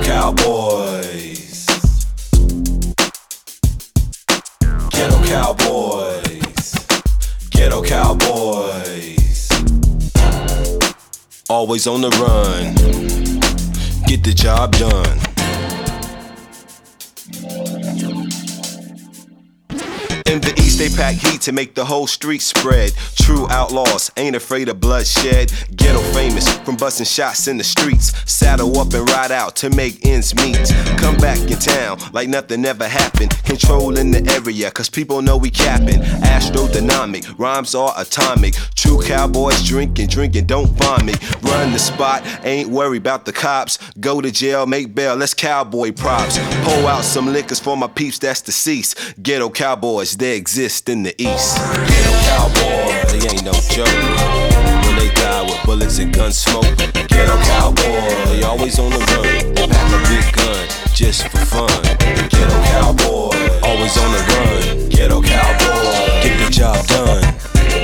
cowboys. Ghetto cowboys. Ghetto cowboys. Always on the run. Get the job done. In the East, they pack heat to make the whole street spread. True outlaws, ain't afraid of bloodshed. Ghetto famous from busting shots in the streets. Saddle up and ride out to make ends meet. Come back in town like nothing ever happened. Controlling the area, cause people know we capping. Astrodynamic, rhymes are atomic. True cowboys drinking, don't vomit. Run the spot, ain't worried about the cops. Go to jail, make bail, let's cowboy props. Pull out some liquors for my peeps that's deceased. Ghetto cowboys, they exist in the East. Ghetto cowboys, they ain't no joke. When they die with bullets and gun smoke. Ghetto cowboys, they always on the run. They pack a big gun just for fun. Ghetto cowboys, always on the run. Ghetto cowboys, get the job done.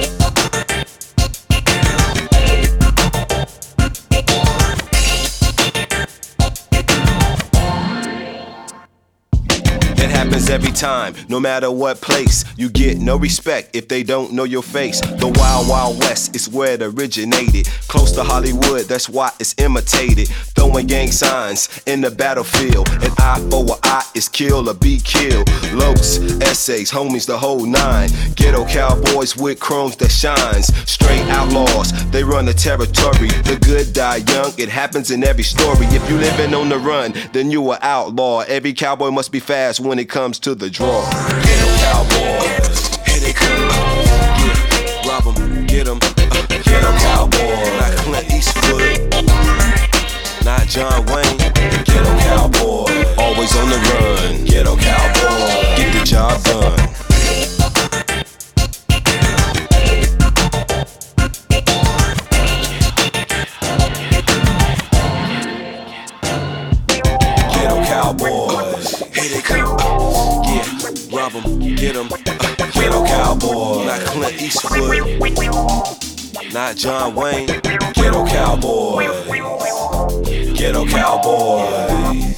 Happens every time, no matter what place. You get no respect if they don't know your face. The Wild Wild West is where it originated. Close to Hollywood, that's why it's imitated. Throwing gang signs in the battlefield. An eye for an eye is kill or be killed. Lokes, essays, homies, the whole nine. Ghetto cowboys with chromes that shines. Straight outlaws, they run the territory. The good die young, it happens in every story. If you living on the run, then you an outlaw. Every cowboy must be fast when it comes to the draw. Ghetto cowboys, here they come. Yeah, rob 'em, get 'em. Ghetto cowboys, not Clint Eastwood, not John Wayne. Ghetto cowboy, always on the run. Ghetto cowboy, get the job done. Ghetto cowboys, here they come. Rob 'em, get 'em. Ghetto cowboy, not Clint Eastwood, not John Wayne. Ghetto cowboy, ghetto cowboys.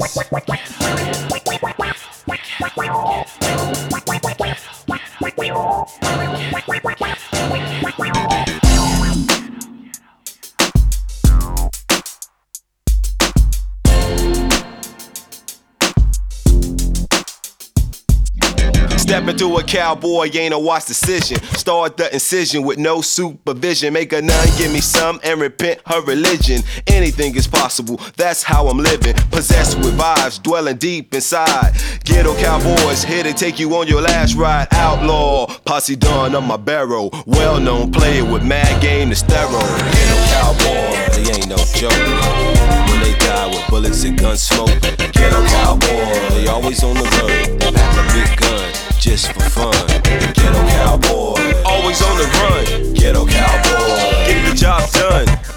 Step into a cowboy, ain't a watch decision. Start the incision with no supervision. Make a nun give me some and repent her religion. Anything is possible, that's how I'm living. Possessed with vibes, dwelling deep inside. Ghetto cowboys, here to take you on your last ride. Outlaw, posse done on my barrel. Well-known player with mad game to steroid. Ghetto cowboys, they ain't no joke. When they die with bullets and gun smoke. Ghetto cowboys, they always on the run. They pack a big gun just for fun. Ghetto cowboy, always on the run. Ghetto cowboy, get the job done.